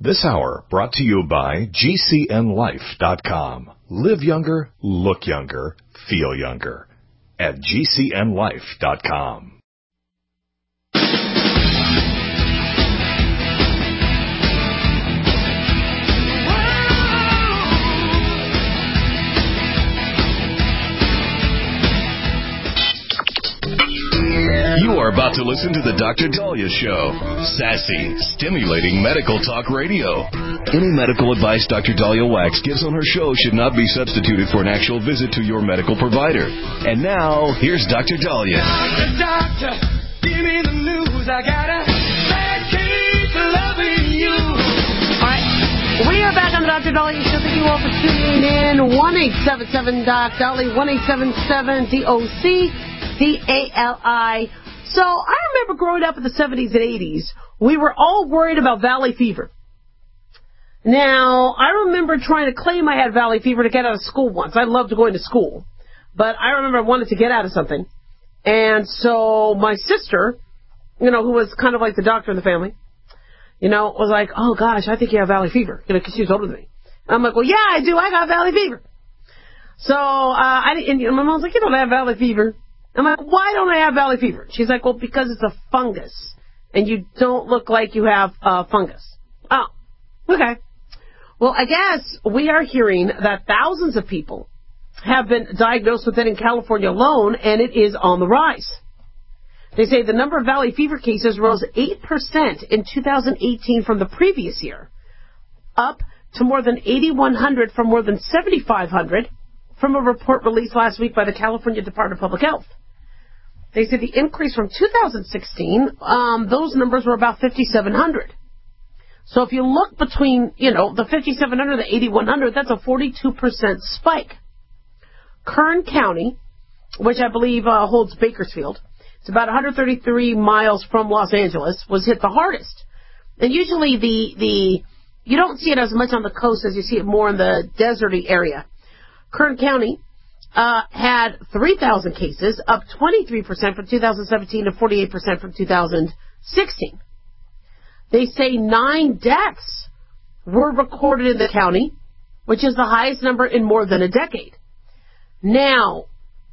This hour brought to you by GCNLife.com. Live younger, look younger, feel younger at GCNLife.com. You are about to listen to the Dr. Daliah Show. Sassy, stimulating medical talk radio. Any medical advice Dr. Daliah Wax gives on her show should not be substituted for an actual visit to your medical provider. And now, here's Dr. Daliah. Doctor, give me the news. I got a bad case of loving you. All right. We are back on the Dr. Daliah Show. Thank you all for tuning in. 1-877-DOC-DALI, 1-877-DOC-DALI. So I remember growing up in the 70s and 80s, we were all worried about valley fever. Now, I remember trying to claim I had valley fever to get out of school once. I loved going to school. But I remember I wanted to get out of something. And so my sister, who was kind of like the doctor in the family, was like, oh, gosh, I think you have valley fever, because she was older than me. And I'm like, well, yeah, I do. I got valley fever. So my mom's like, you don't have valley fever. I'm like, why don't I have valley fever? She's like, well, because it's a fungus, and you don't look like you have fungus. Oh, okay. Well, I guess we are hearing that thousands of people have been diagnosed with it in California alone, and it is on the rise. They say the number of valley fever cases rose 8% in 2018 from the previous year, up to more than 8,100 from more than 7,500 from a report released last week by the California Department of Public Health. They said the increase from 2016, those numbers were about 5,700. So if you look between, the 5,700 and the 8,100, that's a 42% spike. Kern County, which I believe holds Bakersfield, it's about 133 miles from Los Angeles, was hit the hardest. And usually you don't see it as much on the coast as you see it more in the deserty area. Kern County had 3,000 cases, up 23% from 2017 and 48% from 2016. They say 9 deaths were recorded in the county, which is the highest number in more than a decade. Now,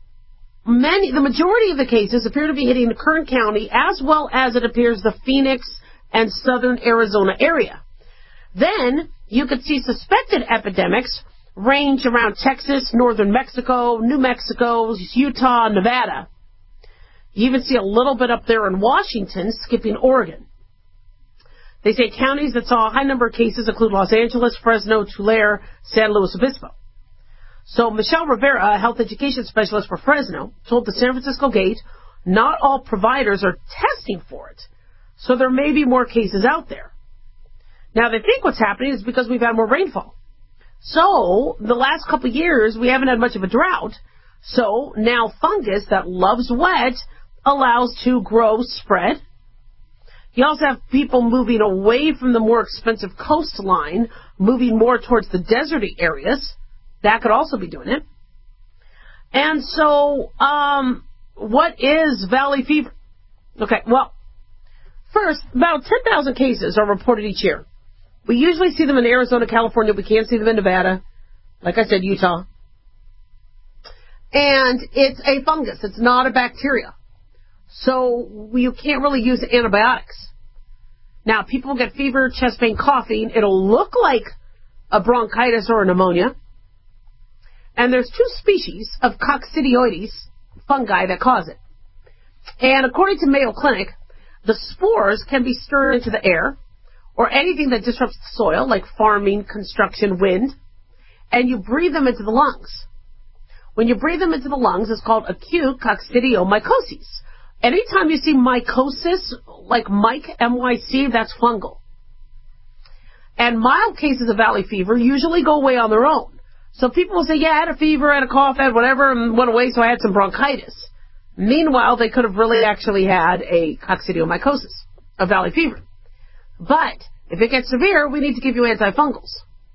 the majority of the cases appear to be hitting the Kern County, as well as it appears the Phoenix and southern Arizona area. Then you could see suspected epidemics range around Texas, northern Mexico, New Mexico, Utah, Nevada. You even see a little bit up there in Washington, skipping Oregon. They say counties that saw a high number of cases include Los Angeles, Fresno, Tulare, San Luis Obispo. So Michelle Rivera, a health education specialist for Fresno, told the San Francisco Gate not all providers are testing for it, so there may be more cases out there. Now, they think what's happening is because we've had more rainfall. So, the last couple of years, we haven't had much of a drought. So, now fungus that loves wet allows to grow, spread. You also have people moving away from the more expensive coastline, moving more towards the deserty areas. That could also be doing it. And so, what is valley fever? Okay, well, first, about 10,000 cases are reported each year. We usually see them in Arizona, California. We can't see them in Nevada. Like I said, Utah. And it's a fungus. It's not a bacteria. So you can't really use antibiotics. Now, people get fever, chest pain, coughing. It'll look like a bronchitis or a pneumonia. And there's 2 species of coccidioides fungi that cause it. And according to Mayo Clinic, the spores can be stirred into the air, or anything that disrupts the soil, like farming, construction, wind, and you breathe them into the lungs. When you breathe them into the lungs, it's called acute coccidiomycosis. Anytime you see mycosis, like Mike, M-Y-C, that's fungal. And mild cases of valley fever usually go away on their own. So people will say, yeah, I had a fever, I had a cough, I had whatever, and went away, so I had some bronchitis. Meanwhile, they could have really actually had a coccidiomycosis, a valley fever. But if it gets severe, we need to give you antifungals.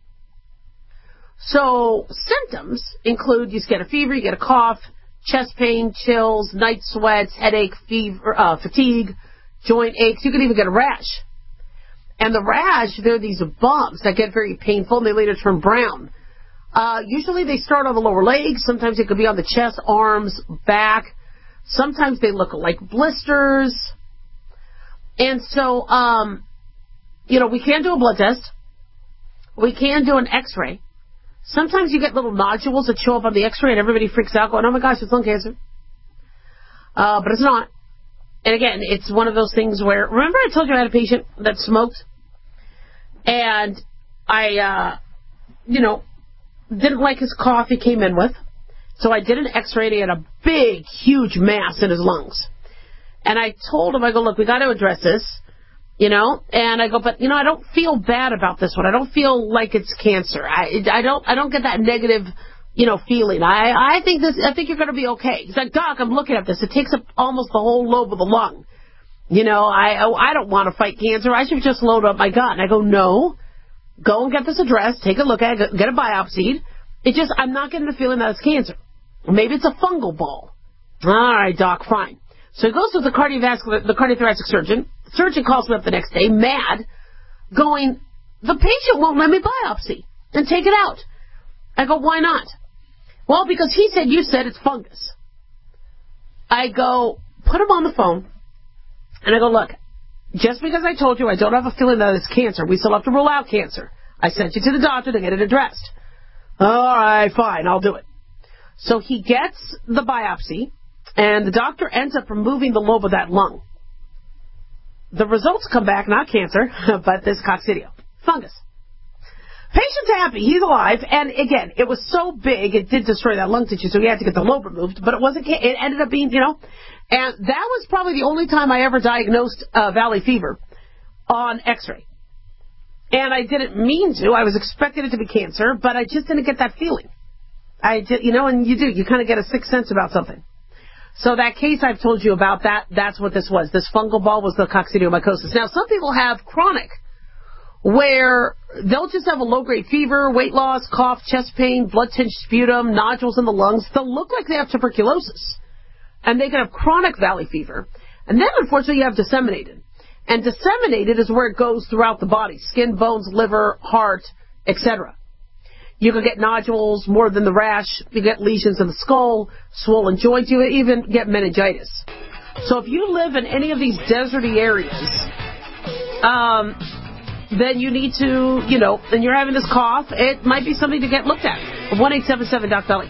So symptoms include you get a fever, you get a cough, chest pain, chills, night sweats, headache, fever, fatigue, joint aches. You can even get a rash. And the rash, they're these bumps that get very painful, and they later turn brown. Usually they start on the lower legs. Sometimes it could be on the chest, arms, back. Sometimes they look like blisters. And so, we can do a blood test. We can do an x-ray. Sometimes you get little nodules that show up on the x-ray and everybody freaks out going, oh my gosh, it's lung cancer. But it's not. And again, it's one of those things where, remember I told you I had a patient that smoked? And I, didn't like his cough he came in with. So I did an x-ray and he had a big, huge mass in his lungs. And I told him, I go, look, we got to address this. And I go, but, I don't feel bad about this one. I don't feel like it's cancer. I don't get that negative, feeling. I think you're going to be okay. He's like, Doc, I'm looking at this. It takes up almost the whole lobe of the lung. I don't want to fight cancer. I should just load up my gun. I go, no, go and get this addressed. Take a look at it. Get a biopsy. I'm not getting the feeling that it's cancer. Maybe it's a fungal ball. All right, Doc, fine. So he goes to the cardiothoracic surgeon. The surgeon calls me up the next day, mad, going, the patient won't let me biopsy and take it out. I go, why not? Well, because you said it's fungus. I go, put him on the phone, and I go, look, just because I told you I don't have a feeling that it's cancer, we still have to rule out cancer. I sent you to the doctor to get it addressed. All right, fine, I'll do it. So he gets the biopsy, and the doctor ends up removing the lobe of that lung. The results come back, not cancer, but this coccidio, fungus. Patient's happy, he's alive, and again, it was so big, it did destroy that lung tissue, so he had to get the lobe removed, but it ended up being, and that was probably the only time I ever diagnosed valley fever on x-ray. And I didn't mean to, I was expecting it to be cancer, but I just didn't get that feeling. And you kind of get a sixth sense about something. So that case I've told you about, that's what this was. This fungal ball was the coccidiomycosis. Now, some people have chronic, where they'll just have a low-grade fever, weight loss, cough, chest pain, blood-tinged sputum, nodules in the lungs. They'll look like they have tuberculosis. And they can have chronic valley fever. And then, unfortunately, you have disseminated. And disseminated is where it goes throughout the body, skin, bones, liver, heart, etc. You can get nodules more than the rash. You get lesions in the skull, swollen joints. You even get meningitis. So if you live in any of these deserty areas, then you need to, and you're having this cough, it might be something to get looked at. 1-877-DOC-DOLLY.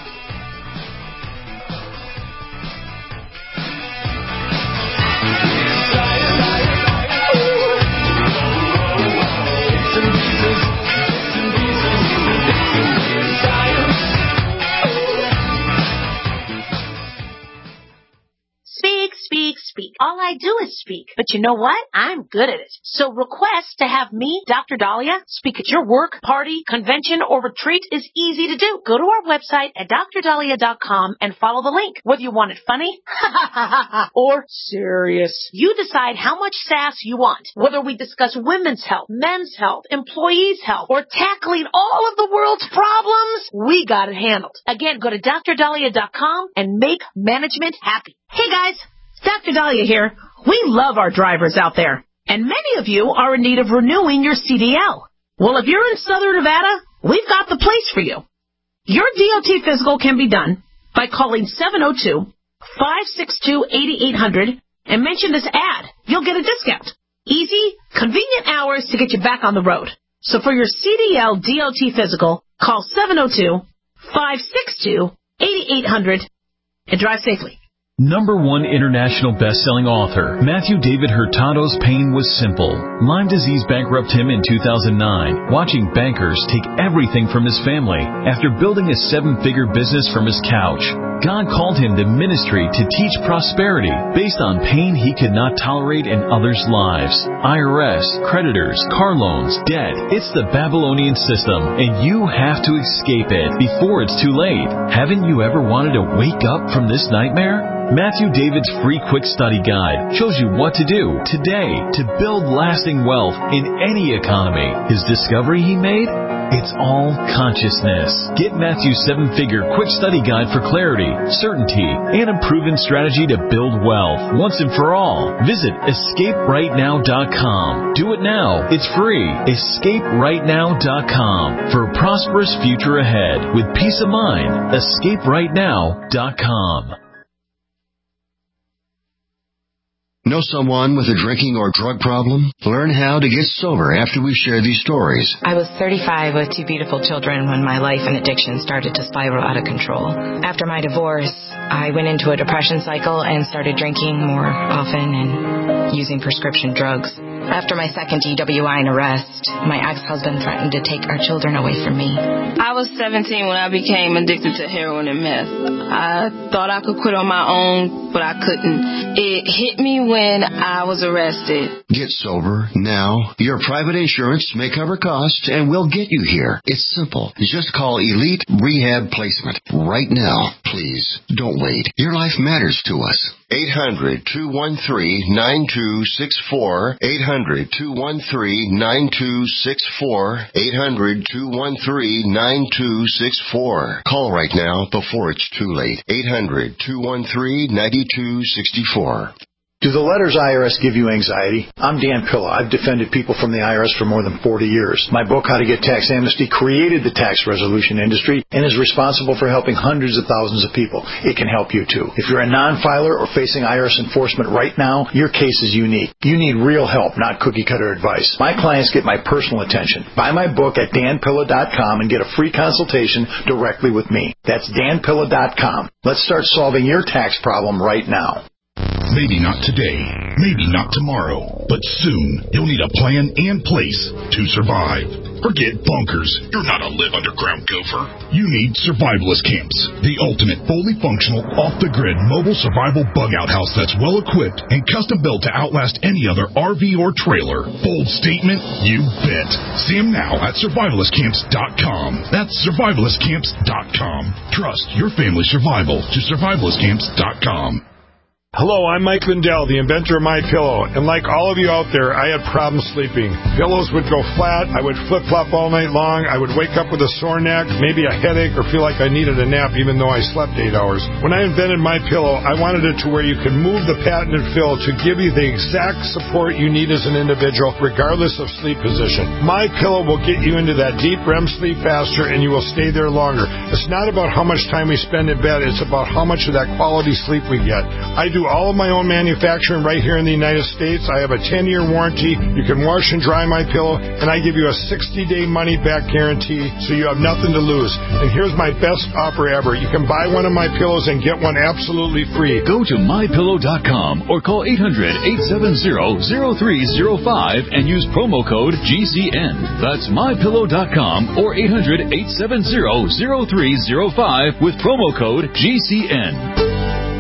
Speak. All I do is speak. But you know what? I'm good at it. So request to have me, Dr. Dahlia, speak at your work, party, convention, or retreat is easy to do. Go to our website at drdahlia.com and follow the link. Whether you want it funny or serious, you decide how much sass you want. Whether we discuss women's health, men's health, employees' health, or tackling all of the world's problems, we got it handled. Again, go to drdahlia.com and make management happy. Hey guys, Dr. Dahlia here. We love our drivers out there, and many of you are in need of renewing your CDL. Well, if you're in Southern Nevada, we've got the place for you. Your DOT physical can be done by calling 702-562-8800 and mention this ad. You'll get a discount. Easy, convenient hours to get you back on the road. So for your CDL DOT physical, call 702-562-8800 and drive safely. #1 international best-selling author Matthew David Hurtado's pain was simple. Lyme disease bankrupted him in 2009, watching bankers take everything from his family after building a 7-figure business from his couch. God called him to ministry to teach prosperity based on pain he could not tolerate in others' lives. IRS, creditors, car loans, debt. It's the Babylonian system, and you have to escape it before it's too late. Haven't you ever wanted to wake up from this nightmare? Matthew David's free quick study guide shows you what to do today to build lasting wealth in any economy. His discovery he made? It's all consciousness. Get Matthew's 7-figure quick study guide for clarity, certainty, and a proven strategy to build wealth once and for all. Visit EscapeRightNow.com. Do it now. It's free. EscapeRightNow.com for a prosperous future ahead with peace of mind. EscapeRightNow.com. Know someone with a drinking or drug problem? Learn how to get sober after we share these stories. I was 35 with 2 beautiful children when my life and addiction started to spiral out of control. After my divorce, I went into a depression cycle and started drinking more often and using prescription drugs. After my second DWI and arrest, my ex-husband threatened to take our children away from me. I was 17 when I became addicted to heroin and meth. I thought I could quit on my own, but I couldn't. It hit me when I was arrested. Get sober now. Your private insurance may cover costs and we'll get you here. It's simple. Just call Elite Rehab Placement right now. Please, don't wait. Your life matters to us. 800-213-9264. 800-213-9264. 800-213-9264. Call right now before it's too late. 800-213-9264. Do the letters IRS give you anxiety? I'm Dan Pilla. I've defended people from the IRS for more than 40 years. My book, How to Get Tax Amnesty, created the tax resolution industry and is responsible for helping hundreds of thousands of people. It can help you, too. If you're a non-filer or facing IRS enforcement right now, your case is unique. You need real help, not cookie-cutter advice. My clients get my personal attention. Buy my book at danpilla.com and get a free consultation directly with me. That's danpilla.com. Let's start solving your tax problem right now. Maybe not today, maybe not tomorrow, but soon you'll need a plan and place to survive. Forget bunkers. You're not a live underground gopher. You need survivalist camps, the ultimate fully functional, off-the-grid mobile survival bug-out house that's well-equipped and custom-built to outlast any other RV or trailer. Bold statement? You bet. See them now at survivalistcamps.com. That's survivalistcamps.com. Trust your family's survival to survivalistcamps.com. Hello, I'm Mike Lindell, the inventor of MyPillow, and like all of you out there, I had problems sleeping. Pillows would go flat, I would flip-flop all night long, I would wake up with a sore neck, maybe a headache, or feel like I needed a nap even though I slept 8 hours. When I invented MyPillow, I wanted it to where you could move the patented fill to give you the exact support you need as an individual, regardless of sleep position. MyPillow will get you into that deep REM sleep faster, and you will stay there longer. It's not about how much time we spend in bed, it's about how much of that quality sleep we get. I do all of my own manufacturing right here in the United States. I have a 10-year warranty. You can wash and dry my pillow, and I give you a 60-day money-back guarantee, so you have nothing to lose. And here's my best offer ever. You can buy one of my pillows and get one absolutely free. Go to MyPillow.com or call 800-870-0305 and use promo code GCN. That's MyPillow.com or 800-870-0305 with promo code GCN.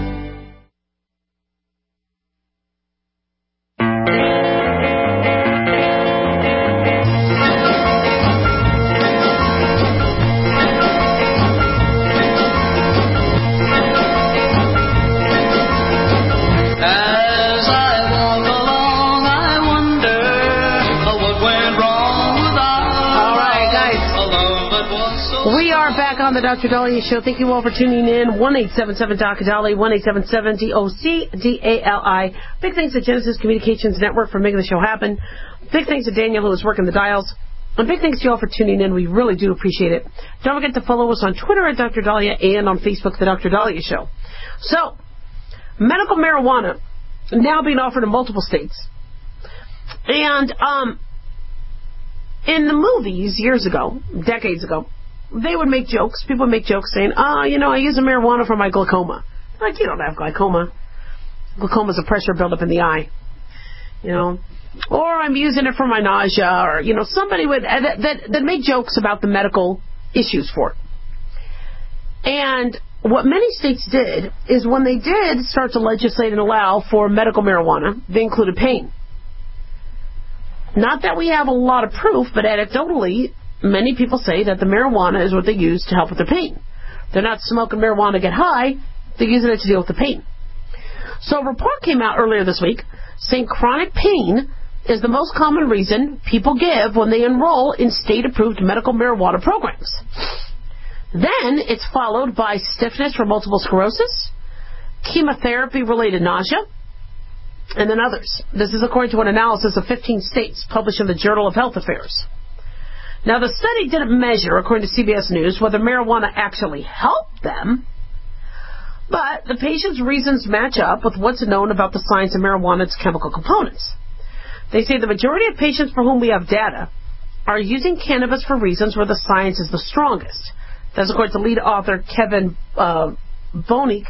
On the Dr. Daliah Show. Thank you all for tuning in. 1-877-Dr. 1-877-DOC-DALI. Big thanks to Genesis Communications Network for making the show happen. Big thanks to Daniel who is working the dials. And big thanks to you all for tuning in. We really do appreciate it. Don't forget to follow us on Twitter at Dr. Daliah and on Facebook, The Dr. Daliah Show. So, medical marijuana now being offered in multiple states. And in the movies years ago, decades ago, they would make jokes. People would make jokes saying, I use a marijuana for my glaucoma. Like, you don't have glaucoma. Glaucoma is a pressure buildup in the eye. Or I'm using it for my nausea. Or, somebody would that make jokes about the medical issues for it. And what many states did is when they did start to legislate and allow for medical marijuana, they included pain. Not that we have a lot of proof, but anecdotally, many people say that the marijuana is what they use to help with their pain. They're not smoking marijuana to get high. They're using it to deal with the pain. So a report came out earlier this week saying chronic pain is the most common reason people give when they enroll in state-approved medical marijuana programs. Then it's followed by stiffness for multiple sclerosis, chemotherapy-related nausea, and then others. This is according to an analysis of 15 states published in the Journal of Health Affairs. Now, the study didn't measure, according to CBS News, whether marijuana actually helped them, but the patient's reasons match up with what's known about the science of marijuana and its chemical components. They say the majority of patients for whom we have data are using cannabis for reasons where the science is the strongest. That's according to lead author Kevin Bonke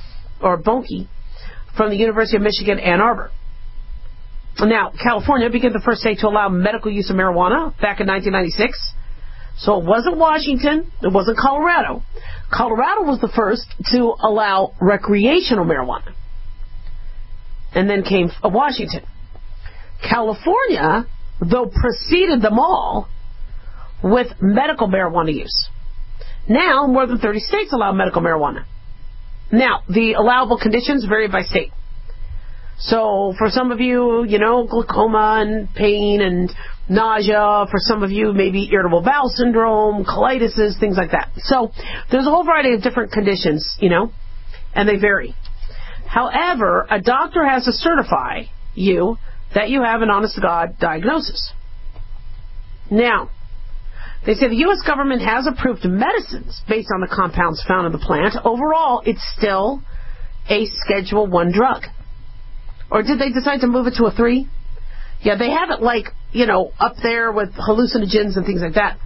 from the University of Michigan, Ann Arbor. Now, California became the first state to allow medical use of marijuana back in 1996. So it wasn't Washington. It wasn't Colorado. Colorado was the first to allow recreational marijuana. And then came Washington. California, though, preceded them all with medical marijuana use. Now, more than 30 states allow medical marijuana. Now, the allowable conditions vary by state. So, for some of you, glaucoma and pain and nausea. For some of you, maybe irritable bowel syndrome, colitis, things like that. So, there's a whole variety of different conditions, and they vary. However, a doctor has to certify you that you have an honest-to-God diagnosis. Now, they say the U.S. government has approved medicines based on the compounds found in the plant. Overall, it's still a Schedule I drug. Or did they decide to move it to a 3? Yeah, they have it up there with hallucinogens and things like that.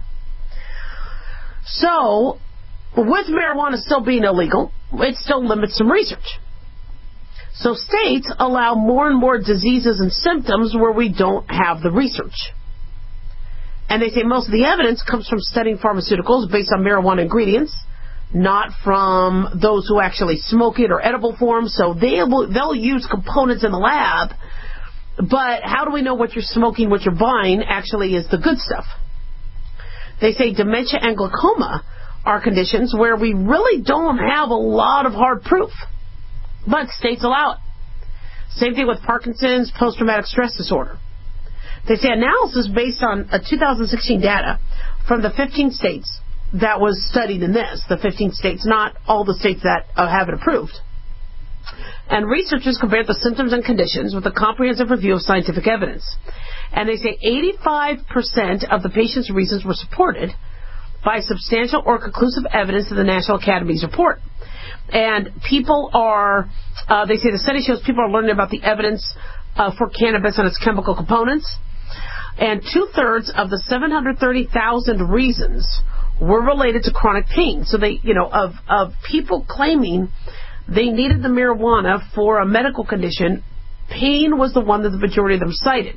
So, with marijuana still being illegal, it still limits some research. So states allow more and more diseases and symptoms where we don't have the research. And they say most of the evidence comes from studying pharmaceuticals based on marijuana ingredients, not from those who actually smoke it or edible forms. So they'll use components in the lab, but how do we know what you're smoking, what you're buying actually is the good stuff? They say dementia and glaucoma are conditions where we really don't have a lot of hard proof, but states allow it. Same thing with Parkinson's, post-traumatic stress disorder. They say analysis based on 2016 data from the 15 states that was studied in this, the 15 states, not all the states that have it approved. And researchers compared the symptoms and conditions with a comprehensive review of scientific evidence. And they say 85% of the patient's reasons were supported by substantial or conclusive evidence in the National Academy's report. And people are, they say the study shows people are learning about the evidence for cannabis and its chemical components. And 2/3 of the 730,000 reasons were related to chronic pain. So they, of people claiming they needed the marijuana for a medical condition, pain was the one that the majority of them cited.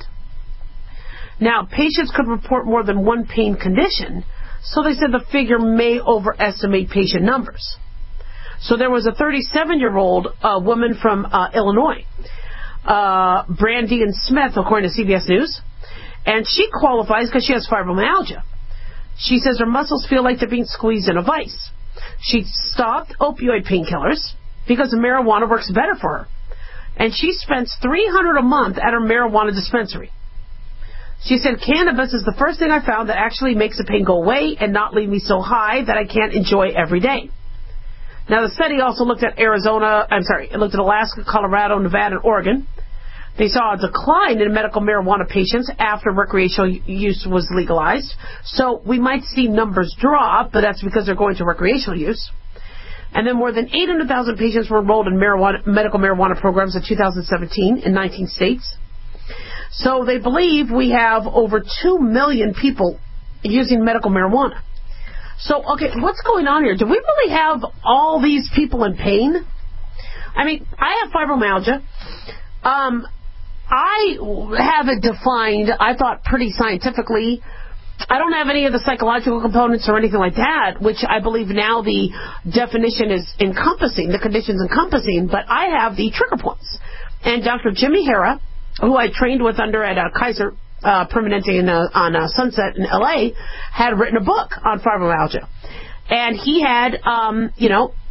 Now, patients could report more than one pain condition, so they said the figure may overestimate patient numbers. So there was a 37-year-old woman from Illinois, Brandian Smith, according to CBS News, and she qualifies because she has fibromyalgia. She says her muscles feel like they're being squeezed in a vice. She stopped opioid painkillers because the marijuana works better for her. And she spends $300 a month at her marijuana dispensary. She said, cannabis is the first thing I found that actually makes the pain go away and not leave me so high that I can't enjoy every day. Now, the study also looked at it looked at Alaska, Colorado, Nevada, and Oregon. They saw a decline in medical marijuana patients after recreational use was legalized. So we might see numbers drop, but that's because they're going to recreational use. And then more than 800,000 patients were enrolled in medical marijuana programs in 2017 in 19 states. So they believe we have over 2 million people using medical marijuana. So, okay, what's going on here? Do we really have all these people in pain? I mean, I have fibromyalgia. I have it defined, I thought, pretty scientifically. I don't have any of the psychological components or anything like that, which I believe now the definition is encompassing, the condition's encompassing, but I have the trigger points. And Dr. Jimmy Hara, who I trained with under at Kaiser Permanente on Sunset in L.A., had written a book on fibromyalgia. And he had,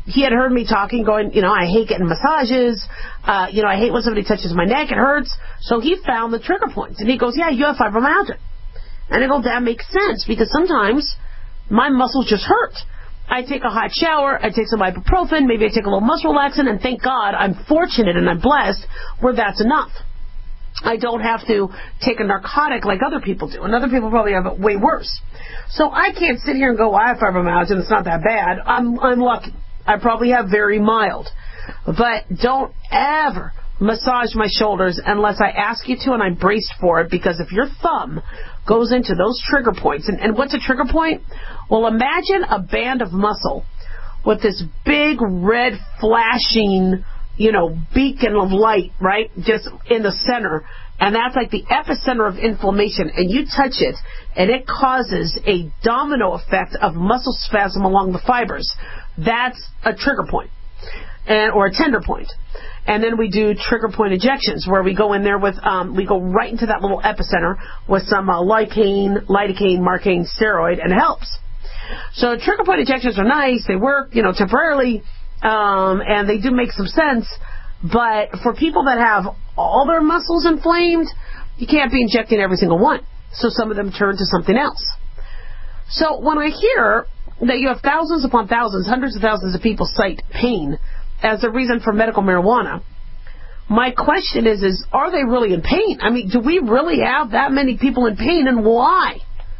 he had heard me talking, going, I hate getting massages. I hate when somebody touches my neck. It hurts. So he found the trigger points. And he goes, yeah, you have fibromyalgia. And I go, that makes sense, because sometimes my muscles just hurt. I take a hot shower, I take some ibuprofen, maybe I take a little muscle relaxant, and thank God I'm fortunate and I'm blessed where that's enough. I don't have to take a narcotic like other people do, and other people probably have it way worse. So I can't sit here and go, I have fibromyalgia and it's not that bad. I'm lucky. I probably have very mild. But don't ever massage my shoulders unless I ask you to and I'm braced for it, because if your thumb goes into those trigger points, and what's a trigger point? Well, imagine a band of muscle with this big red flashing, beacon of light, right, just in the center, and that's like the epicenter of inflammation, and you touch it, and it causes a domino effect of muscle spasm along the fibers. That's a trigger point, or a tender point. And then we do trigger point injections, where we go in there with, we go right into that little epicenter with some lidocaine, marcaine steroid, and it helps. So trigger point injections are nice. They work, temporarily, and they do make some sense. But for people that have all their muscles inflamed, you can't be injecting every single one. So some of them turn to something else. So when I hear that you have thousands upon thousands, hundreds of thousands of people cite pain as a reason for medical marijuana, my question is are they really in pain? I mean, do we really have that many people in pain, and why?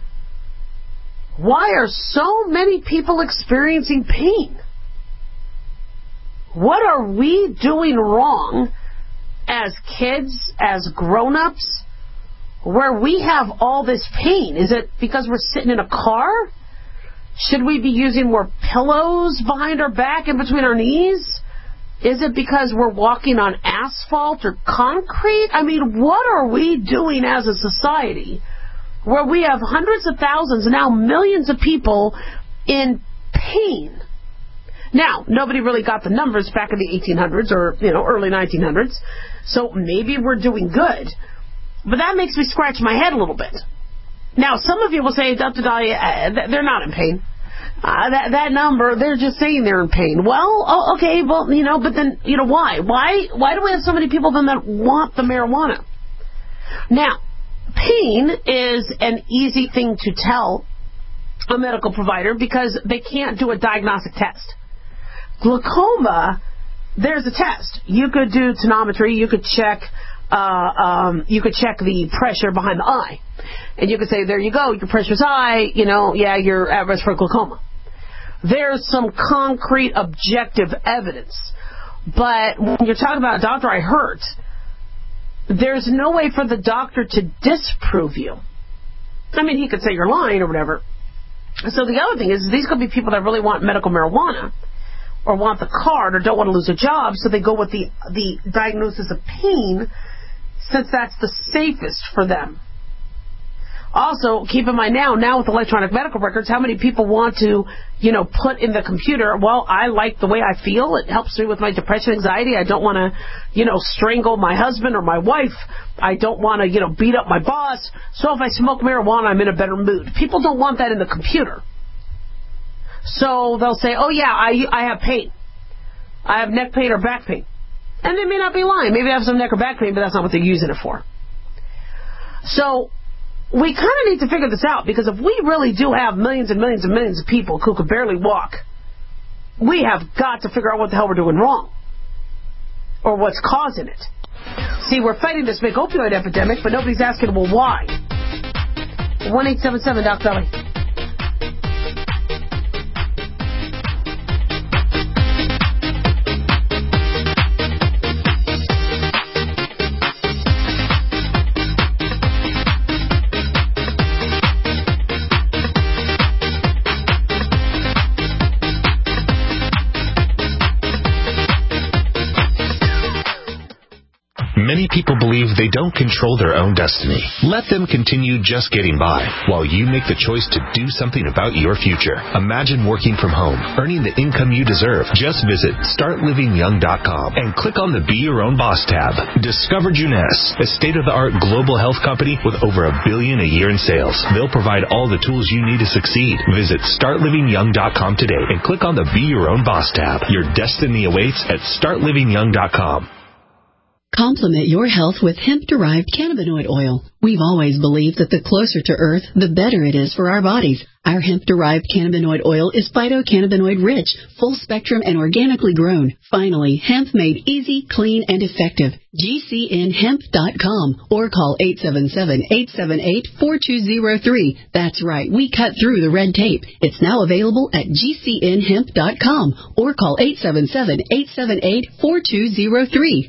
Why are so many people experiencing pain? What are we doing wrong as kids, as grown-ups, where we have all this pain? Is it because we're sitting in a car? Should we be using more pillows behind our back and between our knees? Is it because we're walking on asphalt or concrete? I mean, what are we doing as a society where we have hundreds of thousands and now millions of people in pain? Now, nobody really got the numbers back in the 1800s or, early 1900s, so maybe we're doing good. But that makes me scratch my head a little bit. Now, some of you will say, Dr. Dahlia, they're not in pain. That number, they're just saying they're in pain. Well, okay, well, but then, why? Why do we have so many people then that want the marijuana? Now, pain is an easy thing to tell a medical provider because they can't do a diagnostic test. Glaucoma, there's a test. You could do tonometry. You could check the pressure behind the eye, and you could say, there you go, your pressure's high. You're at risk for glaucoma. There's some concrete, objective evidence, but when you're talking about, doctor, I hurt, there's no way for the doctor to disprove you. I mean, he could say you're lying or whatever. So the other thing is, these could be people that really want medical marijuana, or want the card, or don't want to lose a job, so they go with the diagnosis of pain, since that's the safest for them. Also, keep in mind now with electronic medical records, how many people want to, put in the computer, well, I like the way I feel. It helps me with my depression, anxiety. I don't want to, strangle my husband or my wife. I don't want to, beat up my boss. So if I smoke marijuana, I'm in a better mood. People don't want that in the computer. So they'll say, oh yeah, I have pain. I have neck pain or back pain. And they may not be lying. Maybe they have some neck or back pain, but that's not what they're using it for. So we kind of need to figure this out, because if we really do have millions and millions and millions of people who could barely walk, we have got to figure out what the hell we're doing wrong, or what's causing it. See, we're fighting this big opioid epidemic, but nobody's asking, well, why? 1-877-DOC-BELLY. Many people believe they don't control their own destiny. Let them continue just getting by while you make the choice to do something about your future. Imagine working from home, earning the income you deserve. Just visit startlivingyoung.com and click on the Be Your Own Boss tab. Discover Juness, a state-of-the-art global health company with over $1 billion a year in sales. They'll provide all the tools you need to succeed. Visit startlivingyoung.com today and click on the Be Your Own Boss tab. Your destiny awaits at startlivingyoung.com. Complement your health with hemp-derived cannabinoid oil. We've always believed that the closer to Earth, the better it is for our bodies. Our hemp-derived cannabinoid oil is phytocannabinoid-rich, full-spectrum, and organically grown. Finally, hemp made easy, clean, and effective. GCNhemp.com or call 877-878-4203. That's right, we cut through the red tape. It's now available at GCNhemp.com or call 877-878-4203.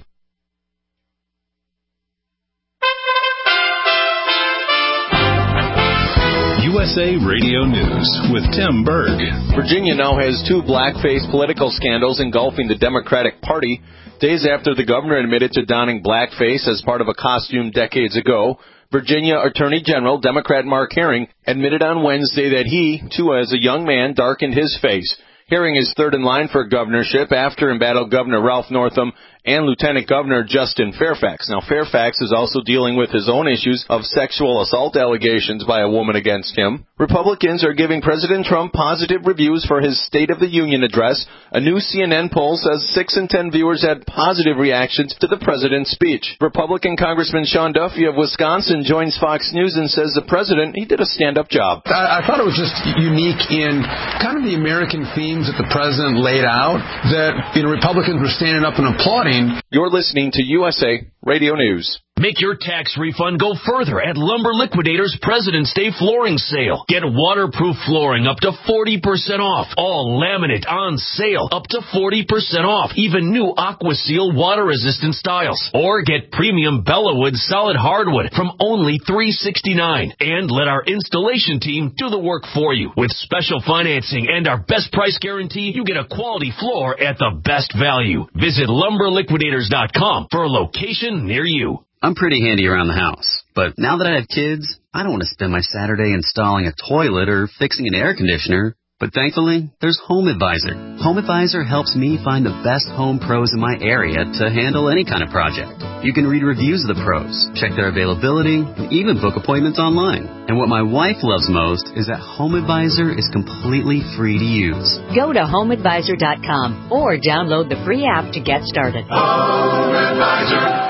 USA Radio News with Tim Berg. Virginia now has two blackface political scandals engulfing the Democratic Party. Days after the governor admitted to donning blackface as part of a costume decades ago, Virginia Attorney General Democrat Mark Herring admitted on Wednesday that he, too, as a young man, darkened his face. Herring is third in line for governorship after embattled Governor Ralph Northam and Lieutenant Governor Justin Fairfax. Now, Fairfax is also dealing with his own issues of sexual assault allegations by a woman against him. Republicans are giving President Trump positive reviews for his State of the Union address. A new CNN poll says 6 in 10 viewers had positive reactions to the president's speech. Republican Congressman Sean Duffy of Wisconsin joins Fox News and says the president, he did a stand-up job. I thought it was just unique in kind of the American themes that the president laid out that, Republicans were standing up and applauding. You're listening to USA Radio News. Make your tax refund go further at Lumber Liquidators President's Day Flooring Sale. Get waterproof flooring up to 40% off. All laminate on sale up to 40% off. Even new AquaSeal water-resistant styles. Or get premium Bellawood solid hardwood from only $369. And let our installation team do the work for you. With special financing and our best price guarantee, you get a quality floor at the best value. Visit LumberLiquidators.com for a location near you. I'm pretty handy around the house, but now that I have kids, I don't want to spend my Saturday installing a toilet or fixing an air conditioner. But thankfully, there's Home Advisor. Home Advisor helps me find the best home pros in my area to handle any kind of project. You can read reviews of the pros, check their availability, and even book appointments online. And what my wife loves most is that Home Advisor is completely free to use. Go to HomeAdvisor.com or download the free app to get started. Home Advisor.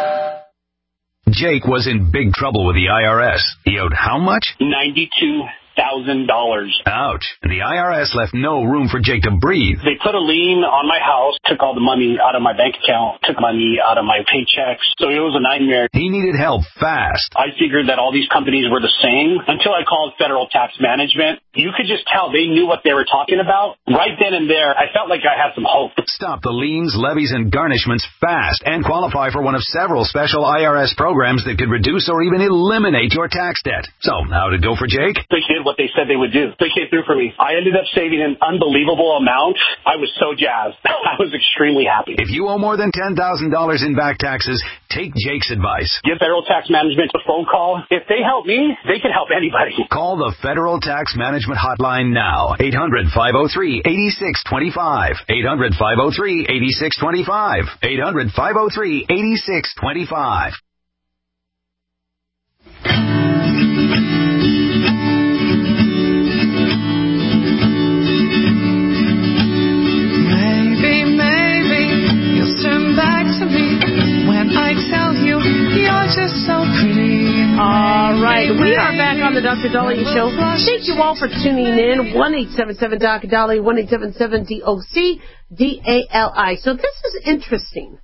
Jake was in big trouble with the IRS. He owed how much? $92,000. Ouch. The IRS left no room for Jake to breathe. They put a lien on my house, took all the money out of my bank account, took money out of my paychecks. So it was a nightmare. He needed help fast. I figured that all these companies were the same until I called Federal Tax Management. You could just tell they knew what they were talking about. Right then and there, I felt like I had some hope. Stop the liens, levies, and garnishments fast and qualify for one of several special IRS programs that could reduce or even eliminate your tax debt. So, how'd it go for Jake? They did what they said they would do. They came through for me. I ended up saving an unbelievable amount. I was so jazzed. I was extremely happy. If you owe more than $10,000 in back taxes, take Jake's advice. Give Federal Tax Management a phone call. If they help me, they can help anybody. Call the Federal Tax Management Hotline now. 800-503-8625. 800-503-8625. 800-503-8625. Just so pretty. All right, we are back on the Dr. Dahlia Show. Thank you all for tuning in. 1-877-Dr. 1-877-DOC-DALI. So this is interesting.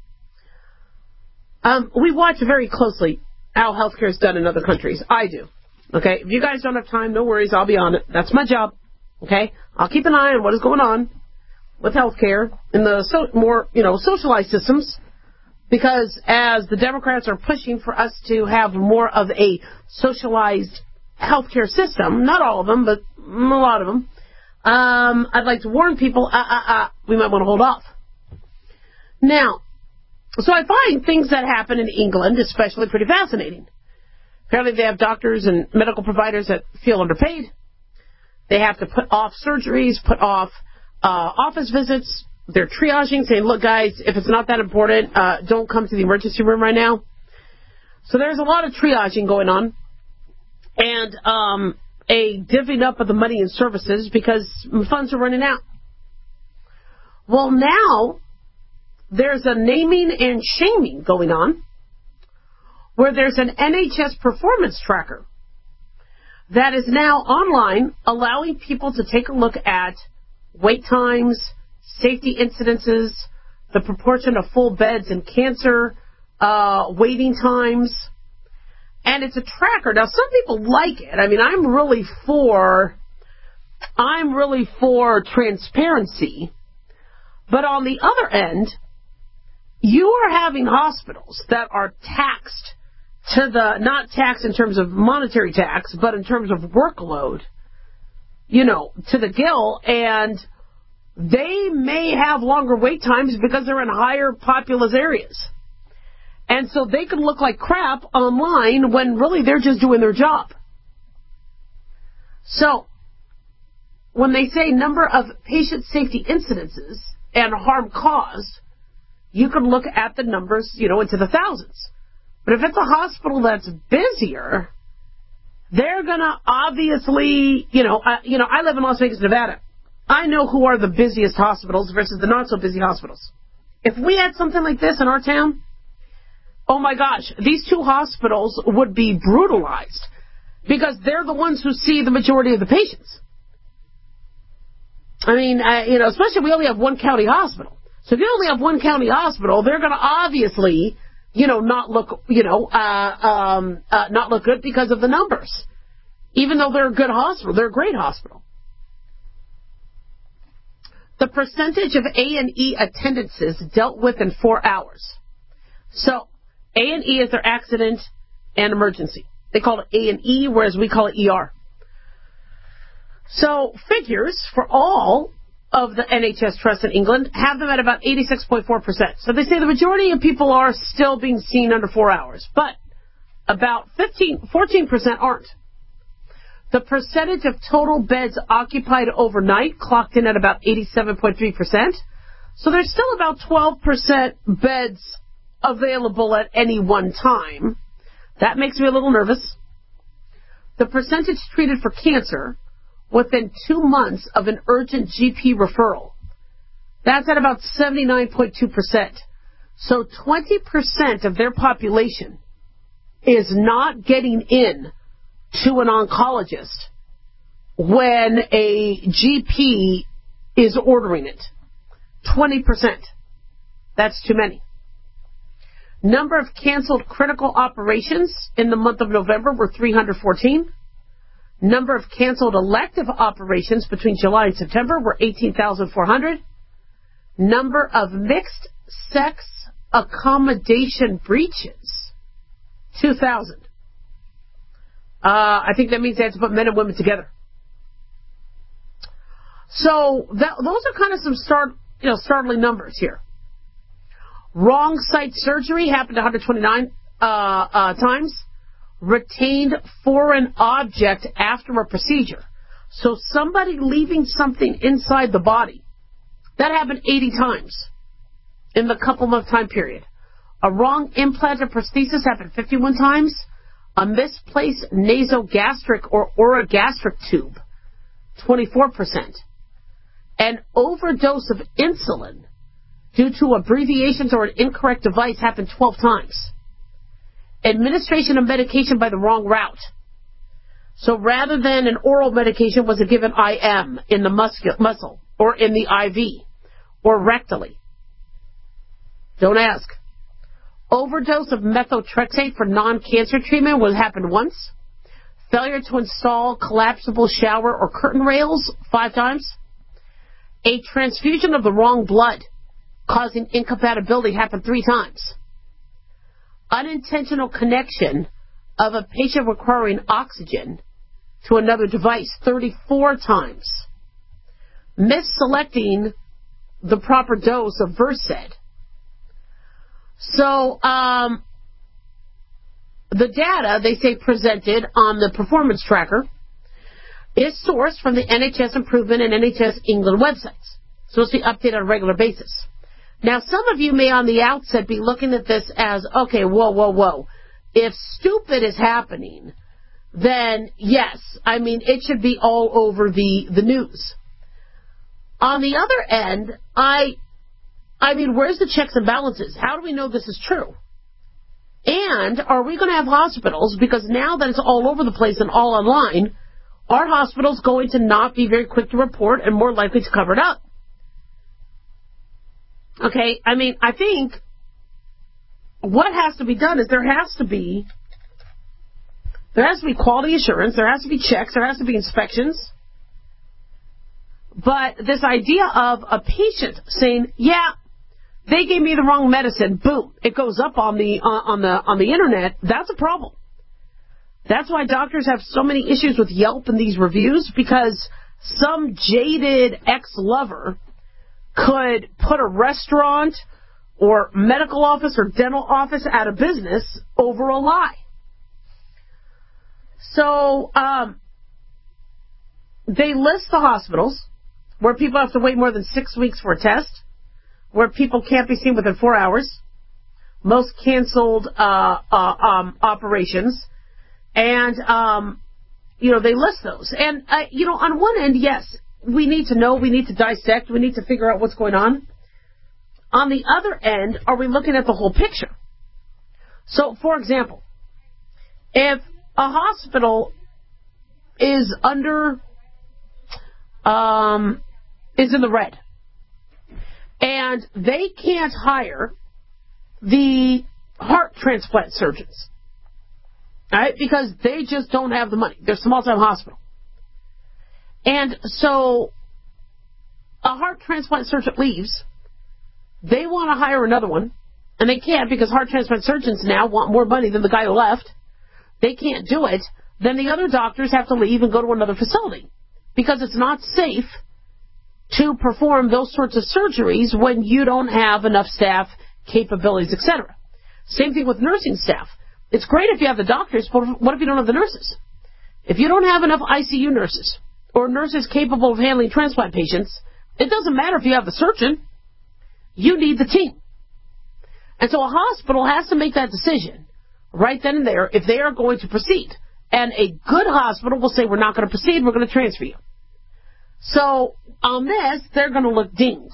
We watch very closely how healthcare is done in other countries. I do. Okay, if you guys don't have time, no worries. I'll be on it. That's my job. Okay, I'll keep an eye on what is going on with healthcare in the more socialized systems. Because as the Democrats are pushing for us to have more of a socialized healthcare system, not all of them, but a lot of them, I'd like to warn people, we might want to hold off. Now, So I find things that happen in England especially pretty fascinating. Apparently they have doctors and medical providers that feel underpaid. They have to put off surgeries, put off office visits. They're triaging, saying, look, guys, if it's not that important, don't come to the emergency room right now. So there's a lot of triaging going on. And a divvying up of the money and services because funds are running out. Well, now there's a naming and shaming going on where there's an NHS performance tracker that is now online allowing people to take a look at wait times, safety incidences, the proportion of full beds in cancer, waiting times. And it's a tracker. Now, some people like it. I mean, I'm really for transparency. But on the other end, you are having hospitals that are taxed to the, not taxed in terms of monetary tax, but in terms of workload, to the gill, and they may have longer wait times because they're in higher populous areas. And so they can look like crap online when really they're just doing their job. So when they say number of patient safety incidences and harm caused, you can look at the numbers, into the thousands. But if it's a hospital that's busier, they're going to obviously, I live in Las Vegas, Nevada. I know who are the busiest hospitals versus the not so busy hospitals. If we had something like this in our town, oh my gosh, these two hospitals would be brutalized because they're the ones who see the majority of the patients. I mean, especially if we only have one county hospital. So if you only have one county hospital, they're going to obviously, not look good because of the numbers. Even though they're a good hospital, they're a great hospital. The percentage of A&E attendances dealt with in 4 hours. So A&E is their accident and emergency. They call it A&E, whereas we call it ER. So figures for all of the NHS trusts in England have them at about 86.4%. So they say the majority of people are still being seen under 4 hours, but about 14% aren't. The percentage of total beds occupied overnight clocked in at about 87.3%. So there's still about 12% beds available at any one time. That makes me a little nervous. The percentage treated for cancer within 2 months of an urgent GP referral, that's at about 79.2%. So 20% of their population is not getting in to an oncologist when a GP is ordering it. 20%. That's too many. Number of canceled critical operations in the month of November were 314. Number of canceled elective operations between July and September were 18,400. Number of mixed-sex accommodation breaches, 2,000. I think that means they have to put men and women together. So those are kind of some startling numbers here. Wrong site surgery happened 129 times. Retained foreign object after a procedure. So somebody leaving something inside the body. That happened 80 times in the couple-month time period. A wrong implant or prosthesis happened 51 times. A misplaced nasogastric or orogastric tube, 24%. An overdose of insulin due to abbreviations or an incorrect device happened 12 times. Administration of medication by the wrong route. So rather than an oral medication, was it given IM in the muscle or in the IV or rectally? Don't ask. Overdose of methotrexate for non-cancer treatment happened once. Failure to install collapsible shower or curtain rails 5 times. A transfusion of the wrong blood causing incompatibility happened 3 times. Unintentional connection of a patient requiring oxygen to another device 34 times. Misselecting the proper dose of Versed. So, the data, they say, presented on the performance tracker is sourced from the NHS Improvement and NHS England websites. So it's to be updated on a regular basis. Now, some of you may on the outset be looking at this as, okay, whoa. If stupid is happening, then yes, I mean, it should be all over the news. On the other end, I mean, where's the checks and balances? How do we know this is true? And are we going to have hospitals, because now that it's all over the place and all online, are hospitals going to not be very quick to report and more likely to cover it up? Okay, I mean, I think what has to be done is there has to be quality assurance, there has to be checks, there has to be inspections. But this idea of a patient saying, yeah, they gave me the wrong medicine, boom, it goes up on the internet, that's a problem. That's why doctors have so many issues with Yelp and these reviews, because some jaded ex-lover could put a restaurant or medical office or dental office out of business over a lie. So, they list the hospitals where people have to wait more than 6 weeks for a test, where people can't be seen within 4 hours, most canceled operations, and, they list those. And, on one end, yes, we need to know, we need to dissect, we need to figure out what's going on. On the other end, are we looking at the whole picture? So, for example, if a hospital is is in the red, and they can't hire the heart transplant surgeons, right? Because they just don't have the money. They're a small-time hospital. And so a heart transplant surgeon leaves. They want to hire another one, and they can't, because heart transplant surgeons now want more money than the guy who left. They can't do it. Then the other doctors have to leave and go to another facility, because it's not safe to perform those sorts of surgeries when you don't have enough staff, capabilities, etc. Same thing with nursing staff. It's great if you have the doctors, but what if you don't have the nurses? If you don't have enough ICU nurses or nurses capable of handling transplant patients, it doesn't matter if you have the surgeon. You need the team. And so a hospital has to make that decision right then and there if they are going to proceed. And a good hospital will say, we're not going to proceed, we're going to transfer you. So on this, they're going to look dinged.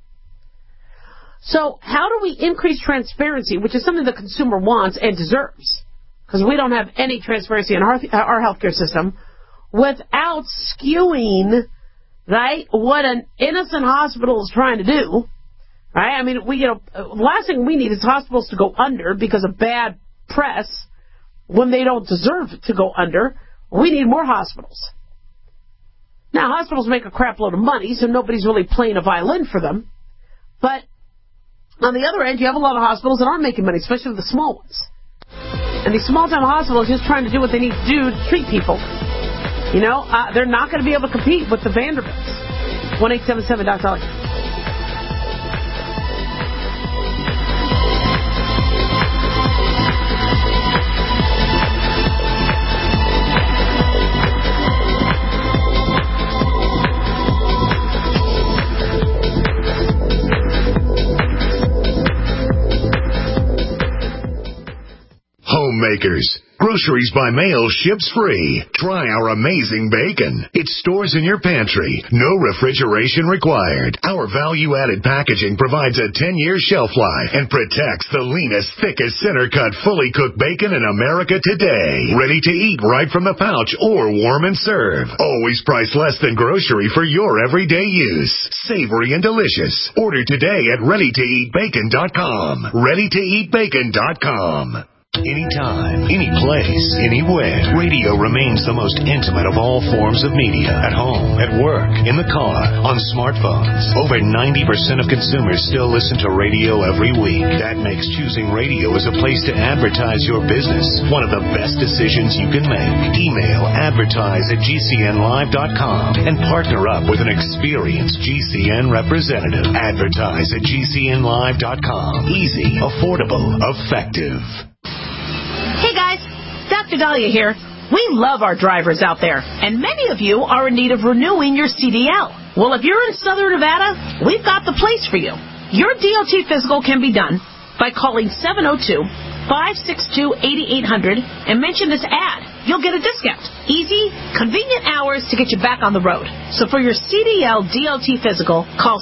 So how do we increase transparency, which is something the consumer wants and deserves, because we don't have any transparency in our healthcare system, without skewing, right, what an innocent hospital is trying to do, right? I mean, last thing we need is hospitals to go under because of bad press when they don't deserve to go under. We need more hospitals. Now, hospitals make a crap load of money, so nobody's really playing a violin for them. But on the other end, you have a lot of hospitals that aren't making money, especially the small ones. And these small-time hospitals are just trying to do what they need to do to treat people. They're not going to be able to compete with the Vanderbilts. 1-877-DOC. Homemakers. Groceries by mail ships free. Try our amazing bacon. It stores in your pantry. No refrigeration required. Our value-added packaging provides a 10-year shelf life and protects the leanest, thickest, center-cut, fully cooked bacon in America today. Ready to eat right from the pouch or warm and serve. Always priced less than grocery for your everyday use. Savory and delicious. Order today at ReadyToEatBacon.com. ReadyToEatBacon.com. Anytime, any place, anywhere, radio remains the most intimate of all forms of media. At home, at work, in the car, on smartphones. Over 90% of consumers still listen to radio every week. That makes choosing radio as a place to advertise your business one of the best decisions you can make. Email advertise@gcnlive.com and partner up with an experienced GCN representative. Advertise@gcnlive.com. Easy, affordable, effective. Hey guys, Dr. Dahlia here. We love our drivers out there, and many of you are in need of renewing your CDL. Well, if you're in Southern Nevada, we've got the place for you. Your DOT physical can be done by calling 702-562-8800 and mention this ad. You'll get a discount. Easy, convenient hours to get you back on the road. So for your CDL DOT physical, call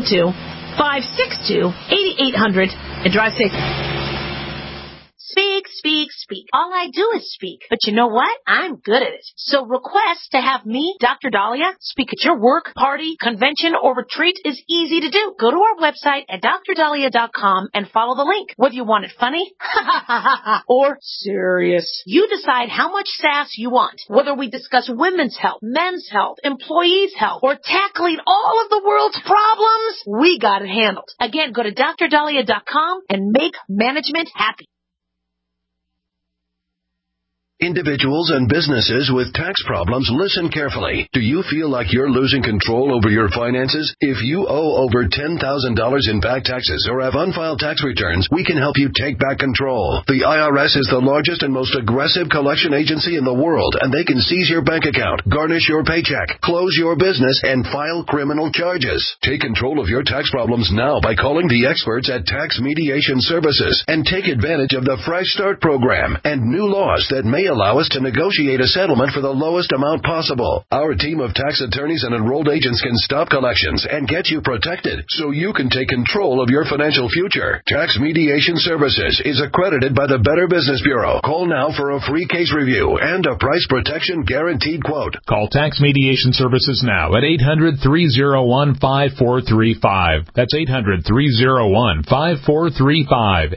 702-562-8800 and drive safe. Speak, speak, speak. All I do is speak. But you know what? I'm good at it. So request to have me, Dr. Dahlia, speak at your work, party, convention, or retreat is easy to do. Go to our website at drdahlia.com and follow the link. Whether you want it funny or serious, you decide how much sass you want. Whether we discuss women's health, men's health, employees' health, or tackling all of the world's problems, we got it handled. Again, go to drdahlia.com and make management happy. Individuals and businesses with tax problems, listen carefully. Do you feel like you're losing control over your finances? If you owe over $10,000 in back taxes or have unfiled tax returns, we can help you take back control. The IRS is the largest and most aggressive collection agency in the world, and they can seize your bank account, garnish your paycheck, close your business, and file criminal charges. Take control of your tax problems now by calling the experts at Tax Mediation Services and take advantage of the Fresh Start program and new laws that may allow us to negotiate a settlement for the lowest amount possible. Our team of tax attorneys and enrolled agents can stop collections and get you protected so you can take control of your financial future. Tax Mediation Services is accredited by the Better Business Bureau. Call now for a free case review and a price protection guaranteed quote. Call Tax Mediation Services now at 800-301-5435. That's 800-301-5435.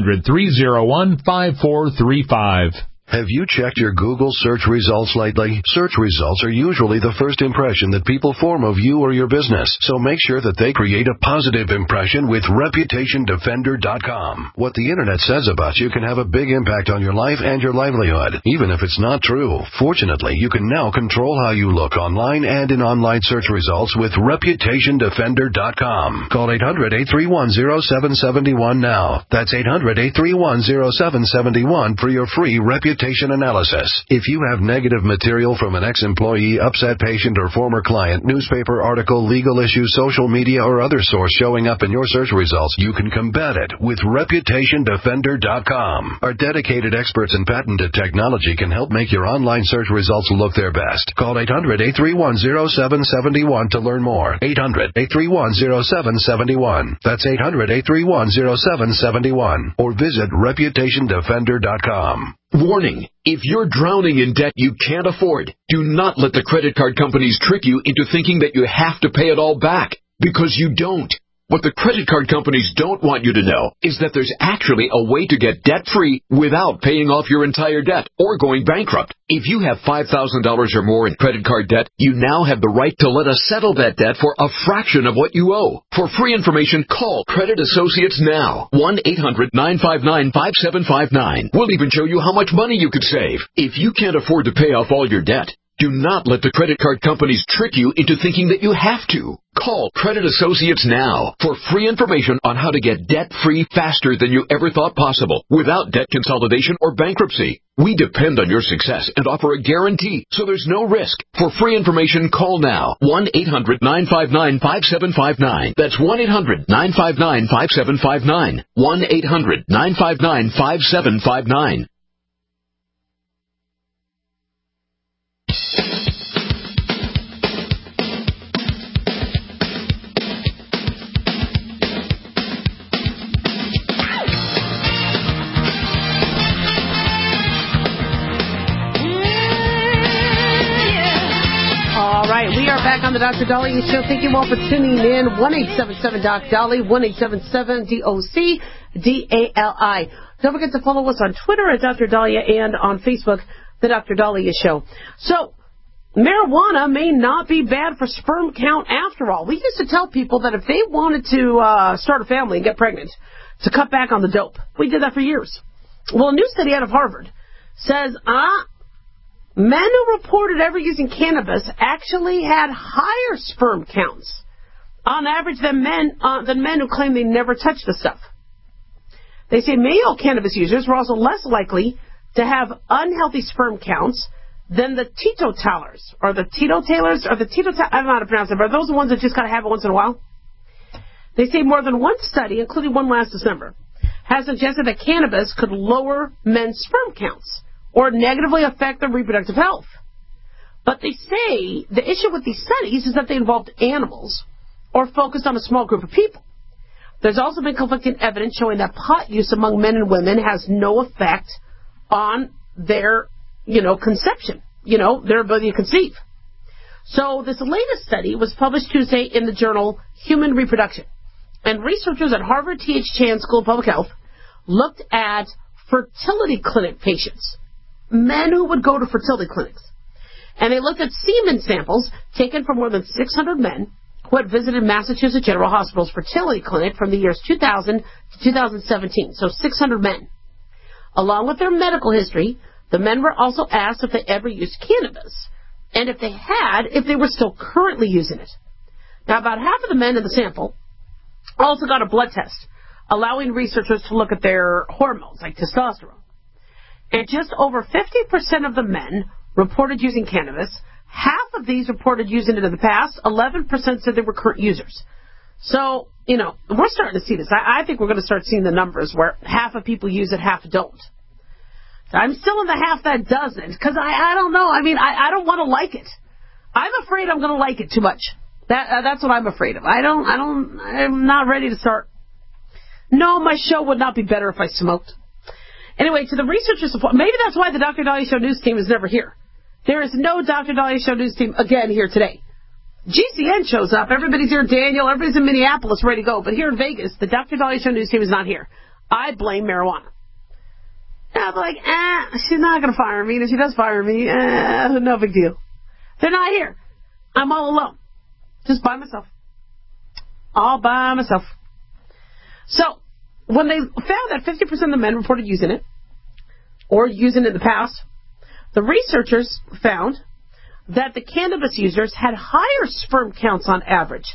800-301-5435. Have you checked your Google search results lately? Search results are usually the first impression that people form of you or your business, so make sure that they create a positive impression with ReputationDefender.com. What the Internet says about you can have a big impact on your life and your livelihood, even if it's not true. Fortunately, you can now control how you look online and in online search results with ReputationDefender.com. Call 800-831-0771 now. That's 800-831-0771 for your free reputation analysis. If you have negative material from an ex-employee, upset patient, or former client, newspaper article, legal issue, social media, or other source showing up in your search results, you can combat it with ReputationDefender.com. Our dedicated experts in patented technology can help make your online search results look their best. Call 800-831-0771 to learn more. 800-831-0771. That's 800-831-0771. Or visit ReputationDefender.com. Warning, if you're drowning in debt you can't afford, do not let the credit card companies trick you into thinking that you have to pay it all back, because you don't. What the credit card companies don't want you to know is that there's actually a way to get debt-free without paying off your entire debt or going bankrupt. If you have $5,000 or more in credit card debt, you now have the right to let us settle that debt for a fraction of what you owe. For free information, call Credit Associates now. 1-800-959-5759. We'll even show you how much money you could save. If you can't afford to pay off all your debt, do not let the credit card companies trick you into thinking that you have to. Call Credit Associates now for free information on how to get debt-free faster than you ever thought possible without debt consolidation or bankruptcy. We depend on your success and offer a guarantee, so there's no risk. For free information, call now. 1-800-959-5759. That's 1-800-959-5759. 1-800-959-5759. We are back on the Dr. Dahlia Show. Thank you all for tuning in. 1-877-DOC-DOLLY, 1-877-DOC-DALI. Don't forget to follow us on Twitter at Dr. Dahlia and on Facebook, The Dr. Dahlia Show. So, marijuana may not be bad for sperm count after all. We used to tell people that if they wanted to start a family and get pregnant, to cut back on the dope. We did that for years. Well, a new study out of Harvard says, men who reported ever using cannabis actually had higher sperm counts on average than men who claim they never touched the stuff. They say male cannabis users were also less likely to have unhealthy sperm counts than the teetotalers, I don't know how to pronounce it, but are those the ones that just kind of have it once in a while? They say more than one study, including one last December, has suggested that cannabis could lower men's sperm counts or negatively affect their reproductive health. But they say the issue with these studies is that they involved animals or focused on a small group of people. There's also been conflicting evidence showing that pot use among men and women has no effect on their, conception, their ability to conceive. So this latest study was published Tuesday in the journal Human Reproduction. And researchers at Harvard T.H. Chan School of Public Health looked at fertility clinic patients, men who would go to fertility clinics. And they looked at semen samples taken from more than 600 men who had visited Massachusetts General Hospital's fertility clinic from the years 2000 to 2017, so 600 men. Along with their medical history, the men were also asked if they ever used cannabis, and if they had, if they were still currently using it. Now, about half of the men in the sample also got a blood test, allowing researchers to look at their hormones, like testosterone. And just over 50% of the men reported using cannabis. Half of these reported using it in the past. 11% said they were current users. So, we're starting to see this. I think we're going to start seeing the numbers where half of people use it, half don't. So I'm still in the half that doesn't, because I don't know. I don't want to like it. I'm afraid I'm going to like it too much. That's what I'm afraid of. I'm not ready to start. No, my show would not be better if I smoked. Anyway, to the researchers' support, maybe that's why the Dr. Dahlia Show news team is never here. There is no Dr. Dahlia Show news team again here today. GCN shows up. Everybody's here. Daniel, everybody's in Minneapolis ready to go. But here in Vegas, the Dr. Dahlia Show news team is not here. I blame marijuana. And I'm like, she's not going to fire me. And if she does fire me, no big deal. They're not here. I'm all alone. Just by myself. All by myself. So, when they found that 50% of the men reported using it, or using it in the past, the researchers found that the cannabis users had higher sperm counts on average,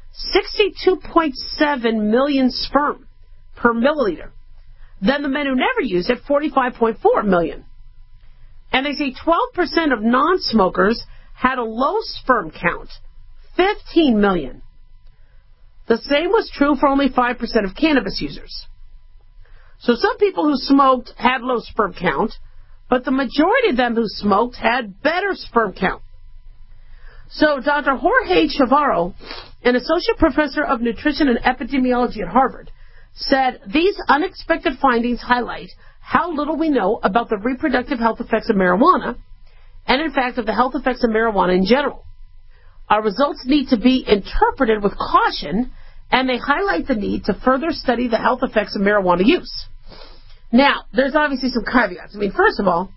62.7 million sperm per milliliter, than the men who never used it, 45.4 million. And they say 12% of non-smokers had a low sperm count, 15 million. The same was true for only 5% of cannabis users. So some people who smoked had low sperm count, but the majority of them who smoked had better sperm count. So Dr. Jorge Chavarro, an associate professor of nutrition and epidemiology at Harvard, said these unexpected findings highlight how little we know about the reproductive health effects of marijuana, and in fact of the health effects of marijuana in general. Our results need to be interpreted with caution, and they highlight the need to further study the health effects of marijuana use. Now, there's obviously some caveats. First of all,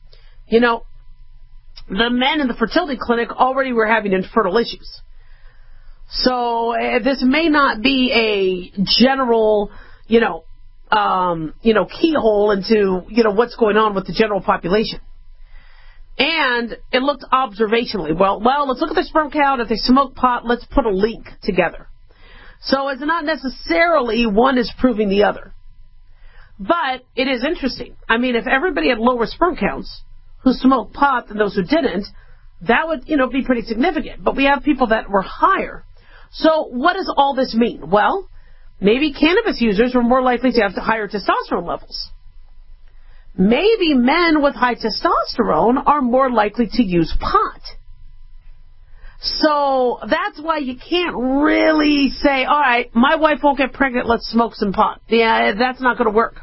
the men in the fertility clinic already were having infertile issues. So this may not be a general, keyhole into, what's going on with the general population. And it looked observationally. Well, let's look at the sperm count. If they smoke pot, let's put a link together. So it's not necessarily one is proving the other. But it is interesting. If everybody had lower sperm counts who smoked pot than those who didn't, that would, be pretty significant. But we have people that were higher. So what does all this mean? Well, maybe cannabis users were more likely to have higher testosterone levels. Maybe men with high testosterone are more likely to use pot. So that's why you can't really say, all right, my wife won't get pregnant, let's smoke some pot. Yeah, that's not going to work.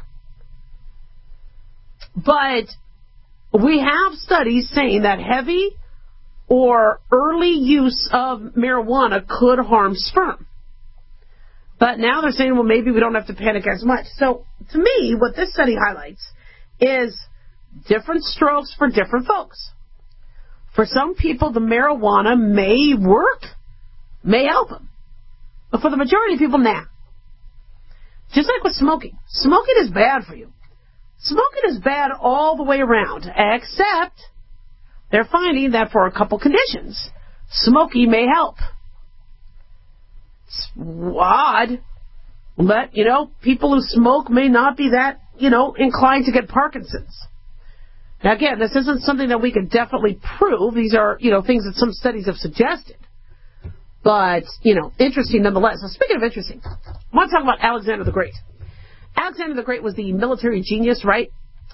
But we have studies saying that heavy or early use of marijuana could harm sperm. But now they're saying, well, maybe we don't have to panic as much. So to me, what this study highlights is different strokes for different folks. For some people, the marijuana may work, may help them. But for the majority of people, nah. Just like with smoking. Smoking is bad for you. Smoking is bad all the way around, except they're finding that for a couple conditions, smoking may help. It's odd, but, people who smoke may not be that, inclined to get Parkinson's. Now, again, this isn't something that we can definitely prove. These are, things that some studies have suggested. But, interesting nonetheless. So speaking of interesting, I want to talk about Alexander the Great. Alexander the Great was the military genius, right?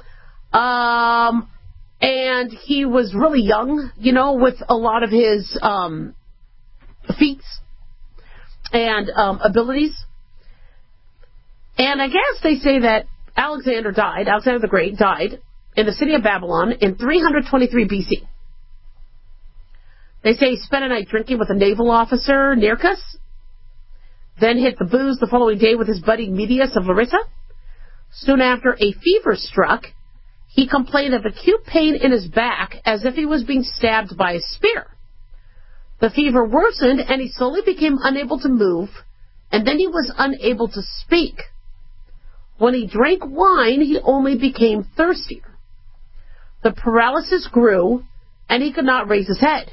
And he was really young, with a lot of his feats and abilities. And I guess they say that Alexander the Great died in the city of Babylon in 323 BC. They say he spent a night drinking with a naval officer, Nearchus, then hit the booze the following day with his buddy Medius of Larissa. Soon after, a fever struck. He complained of acute pain in his back as if he was being stabbed by a spear. The fever worsened and he slowly became unable to move, and then he was unable to speak. When he drank wine, he only became thirstier. The paralysis grew, and he could not raise his head.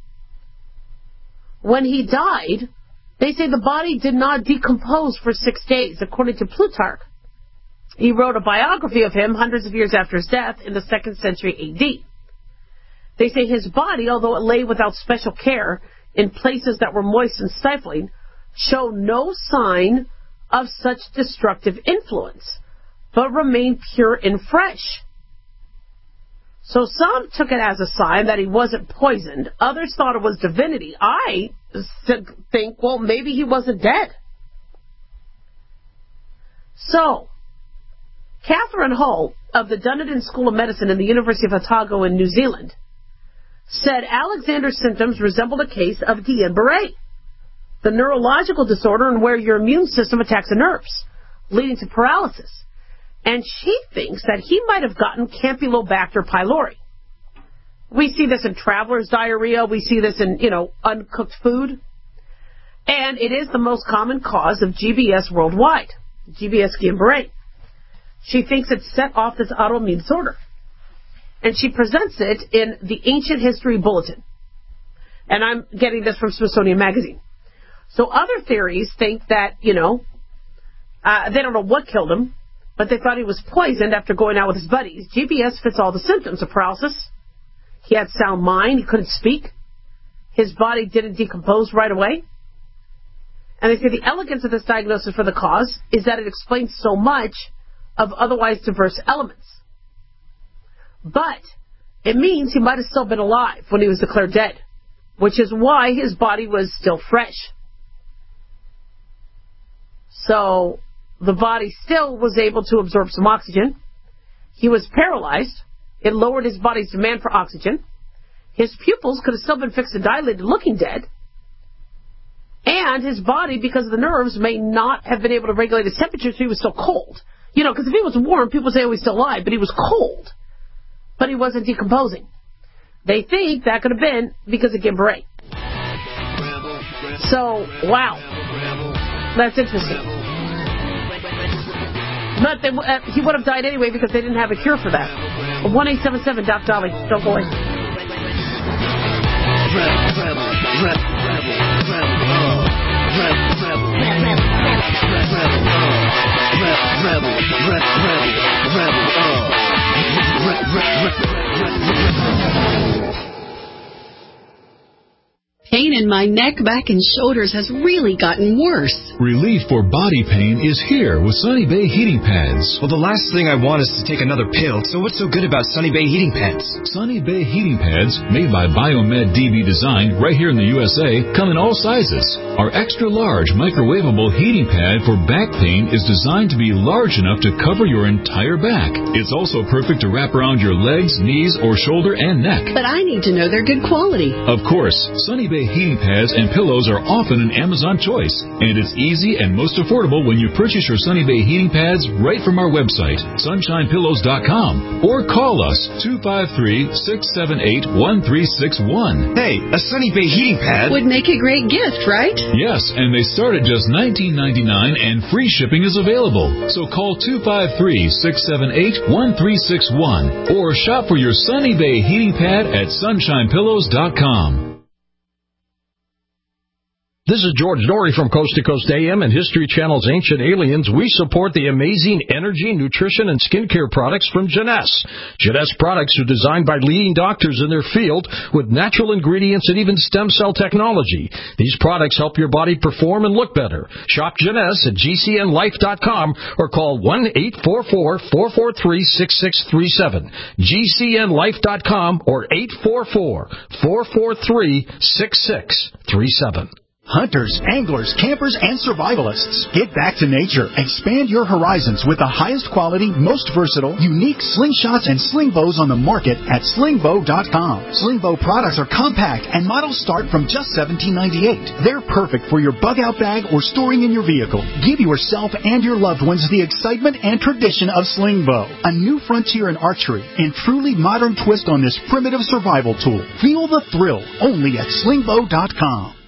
When he died, they say the body did not decompose for 6 days, according to Plutarch. He wrote a biography of him hundreds of years after his death in the 2nd century A.D. They say his body, although it lay without special care in places that were moist and stifling, showed no sign of such destructive influence, but remained pure and fresh. So some took it as a sign that he wasn't poisoned. Others thought it was divinity. I think, well, maybe he wasn't dead. So, Catherine Hull of the Dunedin School of Medicine in the University of Otago in New Zealand said Alexander's symptoms resembled a case of Guillain-Barré, the neurological disorder in where your immune system attacks the nerves, leading to paralysis. And she thinks that he might have gotten Campylobacter pylori. We see this in traveler's diarrhea. We see this in, uncooked food. And it is the most common cause of GBS worldwide, GBS Guillain-Barré. She thinks it set off this autoimmune disorder. And she presents it in the Ancient History Bulletin. And I'm getting this from Smithsonian Magazine. So other theories think that, they don't know what killed him, but they thought he was poisoned after going out with his buddies. GBS fits all the symptoms of paralysis. He had sound mind. He couldn't speak. His body didn't decompose right away. And they say the elegance of this diagnosis for the cause is that it explains so much of otherwise diverse elements. But it means he might have still been alive when he was declared dead, which is why his body was still fresh. So the body still was able to absorb some oxygen. He was paralyzed. It lowered his body's demand for oxygen. His pupils could have still been fixed and dilated, looking dead. And his body, because of the nerves, may not have been able to regulate his temperature, so he was still cold. Because if he was warm, people say, oh, he's still alive, but he was cold. But he wasn't decomposing. They think that could have been because of Guillain-Barré. So, wow. That's interesting. But he would have died anyway because they didn't have a cure for that. 1-877 Doc Dolly. Don't go away. Pain in my neck, back, and shoulders has really gotten worse. Relief for body pain is here with Sunny Bay Heating Pads. Well, the last thing I want is to take another pill, so what's so good about Sunny Bay Heating Pads? Sunny Bay Heating Pads, made by Biomed DB Design right here in the USA, come in all sizes. Our extra-large microwavable heating pad for back pain is designed to be large enough to cover your entire back. It's also perfect to wrap around your legs, knees, or shoulder and neck. But I need to know they're good quality. Of course, Sunny Bay Heating heating pads and pillows are often an Amazon choice, and it's easy and most affordable when you purchase your Sunny Bay heating pads right from our website, sunshinepillows.com, or call us 253-678-1361. Hey, a Sunny Bay heating pad would make a great gift, right? Yes, and they start at just $19.99 and free shipping is available. So call 253-678-1361 or shop for your Sunny Bay heating pad at sunshinepillows.com. This is George Norrie from Coast to Coast AM and History Channel's Ancient Aliens. We support the amazing energy, nutrition, and skincare products from Jeunesse. Jeunesse products are designed by leading doctors in their field with natural ingredients and even stem cell technology. These products help your body perform and look better. Shop Jeunesse at GCNlife.com or call 1-844-443-6637. GCNlife.com or 844-443-6637. Hunters, anglers, campers, and survivalists. Get back to nature. Expand your horizons with the highest quality, most versatile, unique slingshots and sling bows on the market at slingbow.com. Slingbow products are compact and models start from just $17.98. They're perfect for your bug-out bag or storing in your vehicle. Give yourself and your loved ones the excitement and tradition of Slingbow, a new frontier in archery and truly modern twist on this primitive survival tool. Feel the thrill only at slingbow.com.